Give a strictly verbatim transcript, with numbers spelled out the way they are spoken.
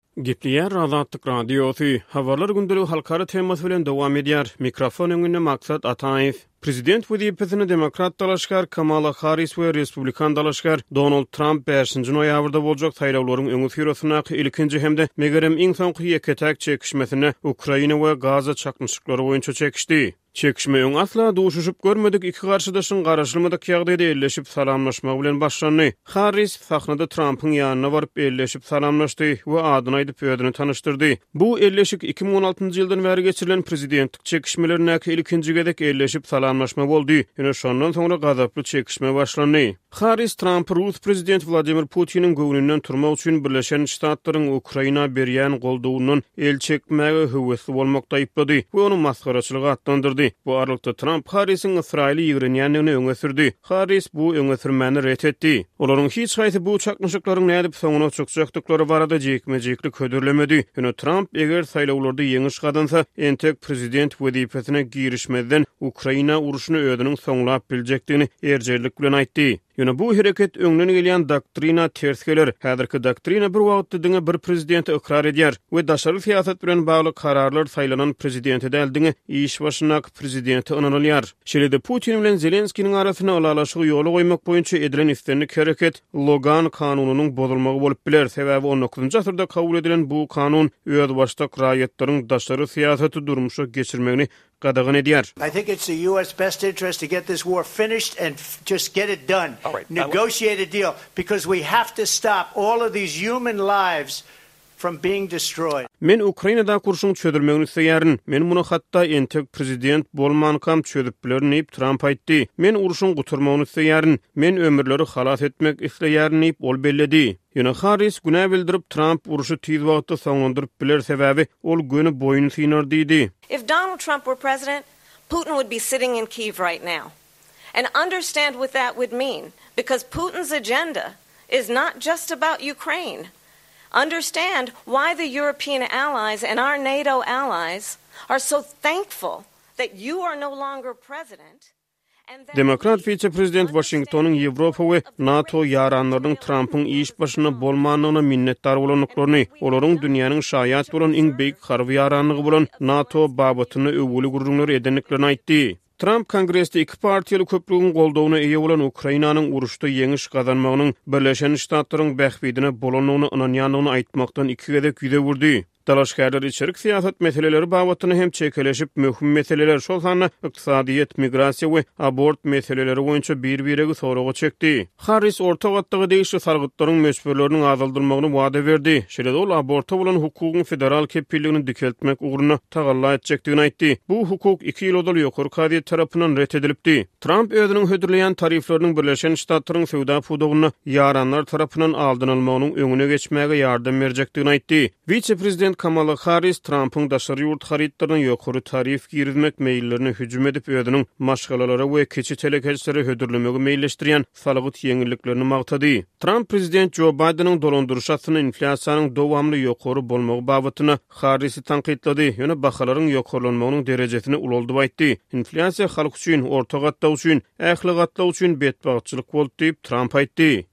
Gepleyer Azatlyk radiosu, habarlar gündülük halkara temasy bilen dowam edýär. Mikrofon öňünde maksat Ataýew. Prezident wezipetini Demokrat dalaşgar Kamala Harris we Republikan dalaşgar Donald Trump beşinji noýabrda boljak saýlawlaryň öňü sürýärsyna ilkinji hemde megerem iň soňky ýeketäk çekişmesini Ukraina we Gaza çakmyşlyklary boýunça çekişdi. Çekişme öň asla duşuşup görmedik iki garşydaşyň garaşylmadyk ýagdaýda elleşip salamlaşmak bilen başlandy. Harris sahnada Trump'yň ýanyna baryp elleşip salamlaşdy we adyny aýdyp öýdüni tanıştyrdy. Bu elleşik iki ming on altynjy ýyldan bäri geçirilen prezidentlik çekişmelerine ilkinji gedek elleşip salamlaşma boldy. Ýöne şondan soňra gazaply çekişme başlandy. Harris Trump Rus prezident Vladimir Putin'in göwnünden turmak üçin Birleşen Ştatlaryň Ukraina berýän goldawynyň el çekmäge höwesli bolmakda aýplady we onu maskaraçylyga atlandyrdy. Bu aralykda Trump Harris'in Israili ýigrenýänligini öňe sürdi. Harris bu öňe sürmäni ret etdi. Olaryň hiç gaýsy bu çakmyşlyklaryň nädip soňuna çykjakdyklary barada jekmejeklik ködürlemedi. Ýöne Trump eger saýlawlarda ýeňiş gadansa, entek prezident wezipetine girişmeden Ukraina uruşyny öýdüniň soňlap biljekdigini erjerlik bilen aýtdy. Ýöne bu hereket öňden gelýän doktrina ters geler. Häzirki doktrina bir wagtda diňe bir prezident ikrar edýär we daşary siýasat bilen bagly kararlar saýlanan prezident edildiňi iş başyna prezidenti ananylýar. Şeýle-de Putin bilen Zelenskiň arasyna alalaşygy ýoly goýmak boýunça edilen islenlik hereket Logan kanunynyň bozulmagy bolup biler. Sebäbi on dokuzunjy asyrda kabul edilen bu kanun öýüd başda raýatlaryň daşary siýasaty durmuşa geçirmegini qadağan edýär. I think it's the U S best interest to get this war finished and f- just get it done. Right. Negotiate a deal because we have to stop all of these human lives from being destroyed. Men Ukrainada kurşun çödürmegini isleýärin. Men muny hatda entek prezident bolmankam çödüp bilerin diýip Trump aýtdy. Men uruşun guturmagyny isleýärin. Men ömürleri halas etmek isleýärin diýip ol belledi. Ýöne Harris günä bildirip Trump uruşy tiz wagtda soňlandyryp biler sebäbi ol göni boyun synar diýdi. If Donald Trump were president, Putin would be sitting in Kyiv right now. And understand what that would mean, because Putin's agenda is not just about Ukraine. Understand why the European allies and our NATO allies are so thankful that you are no longer president. Demokrat vice-prezident Washington'un Ýewropa we NATO ýaranlarynyň Trump'yň iş başyna bolmanyna minnetdar bolanyklaryny, olaryň dünýäniň şaýat bolan iň beýik harby ýaranlygy bolan NATO babatyny öwüli gurulmalar edenliklerini aýtdy. Trump Kongresde iki partiýaly köplügiň goldawyna eýe bolan Ukrainanyň uruşda ýeňiş gazanmagynyň Birleşen Ştatlaryň bähbidine bolanyny inanýanlygyny aýtmakdan iki gedek ýüze wurdy. Dalaşgarlar içerik siýasat meseleleri babatyny hem çekeleşip möhüm meseleler şol sanly ykdysadyýet, migrasiýa we abort meseleleri boýunça bir-birege soragy çekdi. Harris orta gatdagy değişli sargytlaryň möçberleriniň azaldyrmagyny wada berdi. Şeýle ol aborta bolan hukugyň federal kepilligini dikeltmek ugruna tagalla etjekdigini aýtdy. Bu hukuk iki ýyl odal ýokary kadiýet tarapyndan ret edilipdi. Trump öýdüniň hödürleýän tariflarynyň Birleşen Ştatlaryň sowda pudugyny ýaranlar tarapyndan aldyn almagynyň öňüne geçmäge ýardam berjekdigini aýtdy. Vice-prezident Kamala Harris Trump'yň daşary ýurt haritlaryny ýokary tarif girizmek meýillerini hüjüm edip öýdüniň maşgalalara we keçi telekeçleri hödürlemegi meýilleşdirýän salagyt ýeňilliklerini magtady. Trump prezident Joe Biden'yň dolandyrşasyny inflasiýanyň dowamly ýokary bolmagy babatyna Harris'i tanqidlady. Ýöne bahalaryň ýokarlanmagynyň derejesini ululdyp aýtdy. Inflasiýa halk üçin, orta gatda üçin, ähli gatda üçin betbagçylyk boldy diýip Trump aýtdy.